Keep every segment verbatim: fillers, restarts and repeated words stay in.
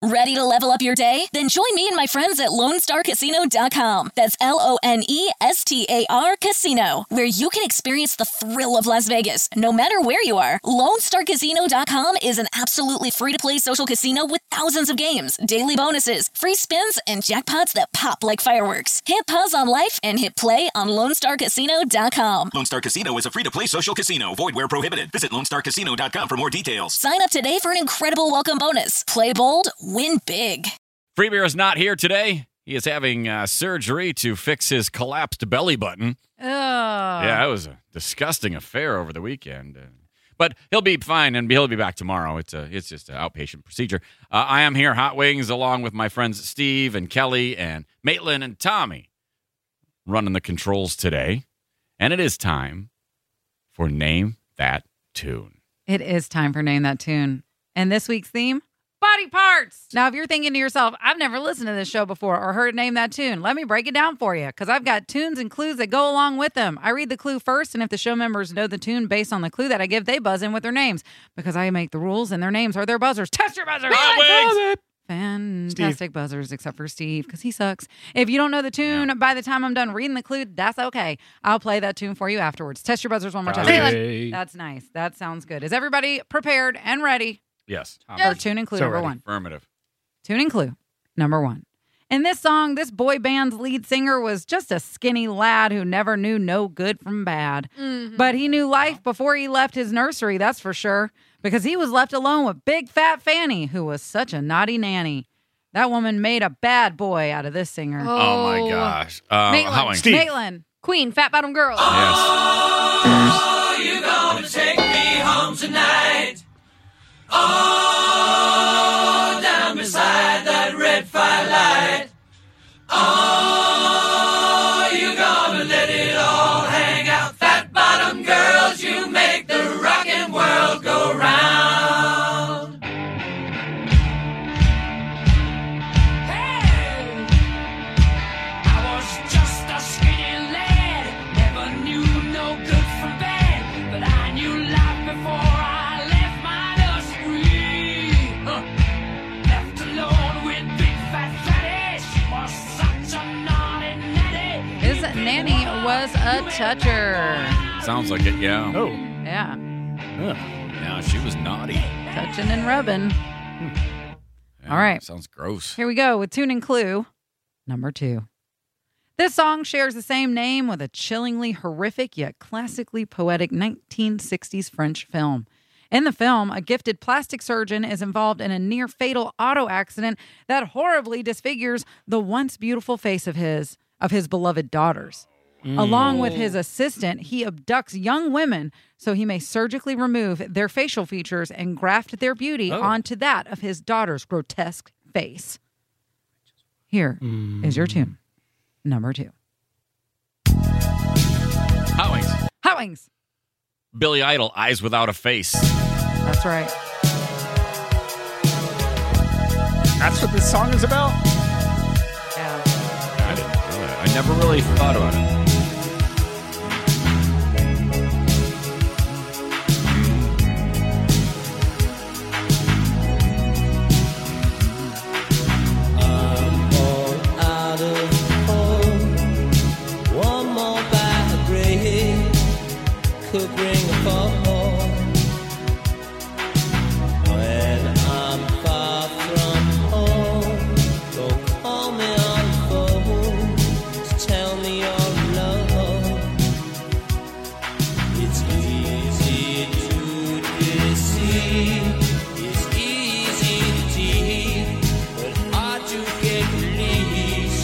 Ready to level up your day? Then join me and my friends at Lone Star Casino dot com. That's L O N E S T A R Casino, where you can experience the thrill of Las Vegas, no matter where you are. Lone Star Casino dot com is an absolutely free-to-play social casino with thousands of games, daily bonuses, free spins, and jackpots that pop like fireworks. Hit pause on life and hit play on Lone Star Casino dot com. Lone Star Casino is a free-to-play social casino. Void where prohibited. Visit Lone Star Casino dot com for more details. Sign up today for an incredible welcome bonus. Play bold, win big. Free Beer is not here today. He is having uh, surgery to fix his collapsed belly button. Oh. Yeah, it was a disgusting affair over the weekend. Uh, but he'll be fine, and he'll be back tomorrow. It's a, it's just an outpatient procedure. Uh, I am here, Hot Wings, along with my friends Steve and Kelly and Maitland and Tommy, running the controls today. And it is time for Name That Tune. It is time for Name That Tune. And this week's theme? Body parts. Now, if you're thinking to yourself, I've never listened to this show before or heard Name That Tune, let me break it down for you, because I've got tunes and clues that go along with them. I read the clue first, and if the show members know the tune based on the clue that I give, they buzz in with their names, because I make the rules, and their names are their buzzers. Test your buzzers! Fantastic Steve. Buzzers, except for Steve, because he sucks. If you don't know the tune, yeah. by the time I'm done reading the clue, that's okay. I'll play that tune for you afterwards. Test your buzzers one more time. Hey. That's nice. That sounds good. Is everybody prepared and ready? Yes. For tune and clue so number ready. one. Affirmative. Tune and clue number one. In this song, this boy band's lead singer was just a skinny lad who never knew no good from bad. Mm-hmm. But he knew life before he left his nursery, that's for sure, because he was left alone with Big Fat Fanny, who was such a naughty nanny. That woman made a bad boy out of this singer. Oh, oh my gosh. Um, Maitland. Steve. Maitland. Queen, Fat Bottom Girl. Yes. Oh, you gonna take me home tonight? Oh, down beside that red firelight. Oh, you gonna let it all hang out. Fat bottom girls, you make the rockin' world go round. Hey, I was just a skinny lad, never knew no good from bad, but I knew life before I left my nursery. Huh. Left alone with Big Fat Fatty, she was such a naughty nanny. His nanny was a toucher. Sounds like it, yeah. Oh. Yeah. Ugh. Yeah, she was naughty. Touching and rubbing. Yeah, All right. Sounds gross. Here we go with tune and clue number two. This song shares the same name with a chillingly horrific yet classically poetic nineteen sixties French film. In the film, a gifted plastic surgeon is involved in a near-fatal auto accident that horribly disfigures the once beautiful face of his of his beloved daughters. Mm. Along with his assistant, he abducts young women so he may surgically remove their facial features and graft their beauty oh. onto that of his daughter's grotesque face. Here mm. is your tune, number two. Hot Wings. Hot Wings. Billy Idol, Eyes Without a Face. That's right. That's what this song is about? Yeah. I didn't really, I never really thought about it. Could bring a fall when I'm far from home. Go call me on the phone to tell me your love. It's easy to deceive, it's easy to deceive, but hard to get released.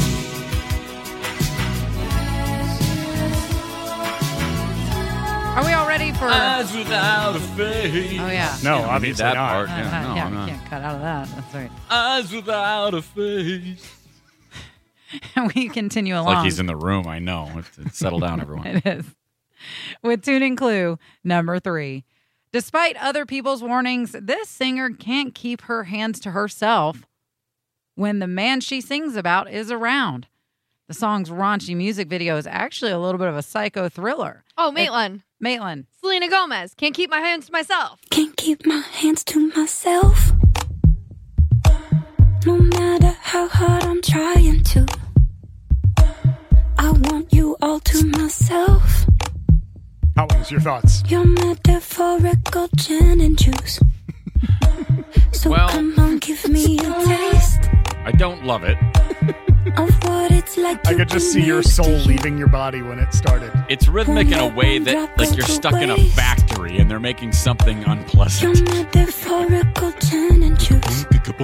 Are we all ready for... Eyes Without a Face. Oh, yeah. No, Yeah, obviously that not. part. Uh, Yeah, no, yeah, no. we can't cut out of that. That's right. Eyes Without a Face. And we continue It's along. like he's in the room. I know. It's, it's, settle down, everyone. It is. With tune and clue number three. Despite other people's warnings, this singer can't keep her hands to herself when the man she sings about is around. The song's raunchy music video is actually a little bit of a psycho thriller. Oh, Maitland. Maitland. Selena Gomez. Can't keep my hands to myself. Can't keep my hands to myself. No matter how hard I'm trying to, I want you all to myself. How was your thoughts? Your metaphorical gin and juice. So Well- come on, give me a taste I don't love it. of what it's like to I could just be see your next to soul you. leaving your body when it started. It's rhythmic in a way that, like, you're stuck in a factory and they're making something Your unpleasant. metaphorical gin and juice.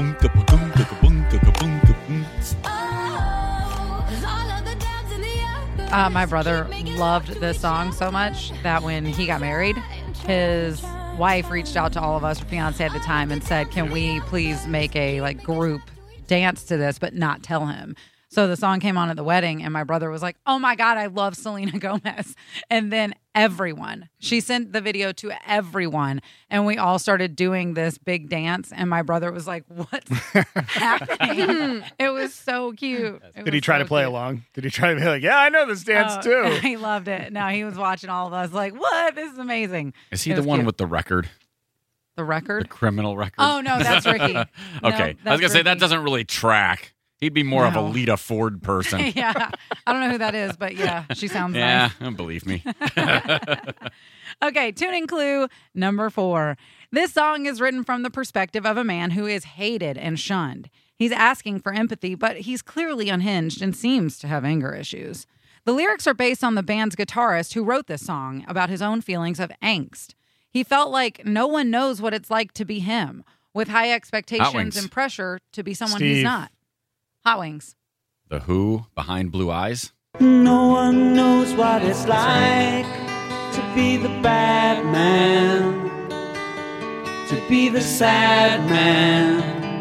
Uh, my brother loved this song so much that when he got married, his wife reached out to all of us, her fiance at the time, and said, "Can we please make a like group dance to this, but not tell him?" So the song came on at the wedding, and my brother was like, "Oh my God, I love Selena Gomez." And then everyone, she sent the video to everyone, and we all started doing this big dance. And my brother was like, "What's happening?" It was so cute. It Did he was try so to play cute. along? Did he try to be like, yeah, I know this dance Oh, too? He loved it. No, he was watching all of us like, "What? This is amazing." Is he It the was one cute. with the record? the The record? criminal record? Oh, no, that's Ricky. No, okay. I was that's going to say, that Ricky. doesn't really track. He'd be more of a No. Lita Ford person. Yeah. I don't know who that is, but yeah, she sounds Yeah, nice. believe me. Okay, tuning clue number four. This song is written from the perspective of a man who is hated and shunned. He's asking for empathy, but he's clearly unhinged and seems to have anger issues. The lyrics are based on the band's guitarist who wrote this song about his own feelings of angst. He felt like no one knows what it's like to be him, with high Hot expectations Wings. and pressure to be someone Steve. he's not. Hot Wings. The Who, Behind Blue Eyes. No one knows what it's like to be the bad man, to be the sad man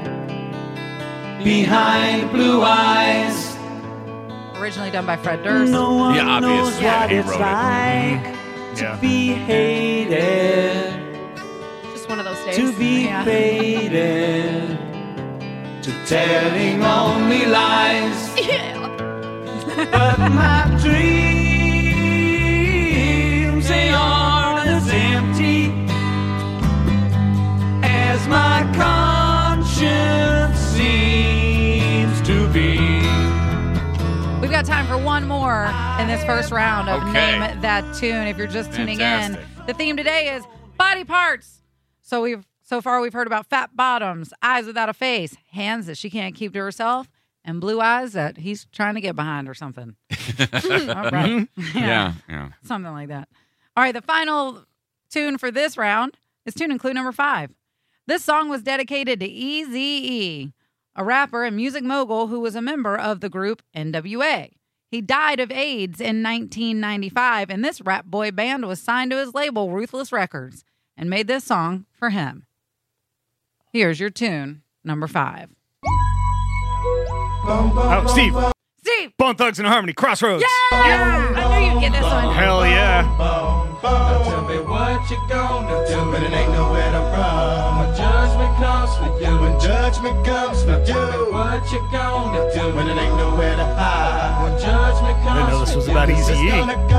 behind blue eyes. Originally done by Fred Durst. No one Yeah, obvious. knows Yeah, what he it's wrote it. like to Yeah. be hated, Just one of those days. to be Yeah. faded, to telling only lies. Yeah. But my dreams, they aren't as empty as my conscience seems to be. We've got time for one more in this first round of Okay. Name That Tune. If you're just tuning Fantastic. in, the theme today is body parts. So we've so far we've heard about fat bottoms, eyes without a face, hands that she can't keep to herself, and blue eyes that he's trying to get behind or something. All right. Yeah, yeah. Something like that. All right, the final tune for this round is tune and clue number five. This song was dedicated to Eazy-E, a rapper and music mogul who was a member of the group N W A. He died of AIDS in nineteen ninety-five, and this rap boy band was signed to his label, Ruthless Records, and made this song for him. Here's your tune, number five. Oh, Steve. Steve! Bone Thugs and Harmony, Crossroads. Yeah! I knew you'd get this one. Hell yeah. Now tell me what you gonna do when it ain't nowhere to run. When judgment comes for you, when judgment comes for you, what you gonna do when it ain't nowhere to hide. When judgment comes I didn't know this was about Easy Eazy-E.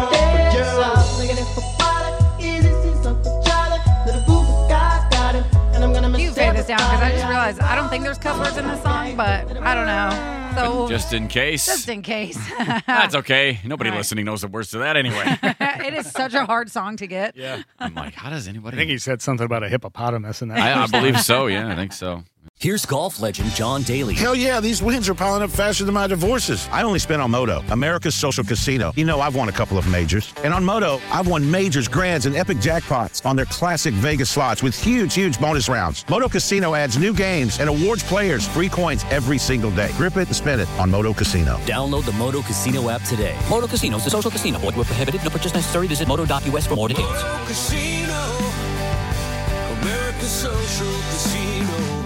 You say this down because I just realized I don't think there's cuss words in this song, but I don't know. So Just in case. just in case. That's okay. Nobody All right. listening knows the words to that anyway. It is such a hard song to get. Yeah. I'm like, how does anybody? I think he said something about a hippopotamus in that. I, I believe so. Yeah, I think so. Here's golf legend John Daly. Hell yeah, these wins are piling up faster than my divorces. I only spent on Moto, America's social casino. You know, I've won a couple of majors. And on Moto, I've won majors, grands, and epic jackpots on their classic Vegas slots with huge, huge bonus rounds. Moto Casino adds new games and awards players free coins every single day. Grip it and spin it on Moto Casino. Download the Moto Casino app today. Moto Casino is a social casino. Void where prohibited. No purchase necessary. Visit moto dot U S for more details. Casino, America's social casino.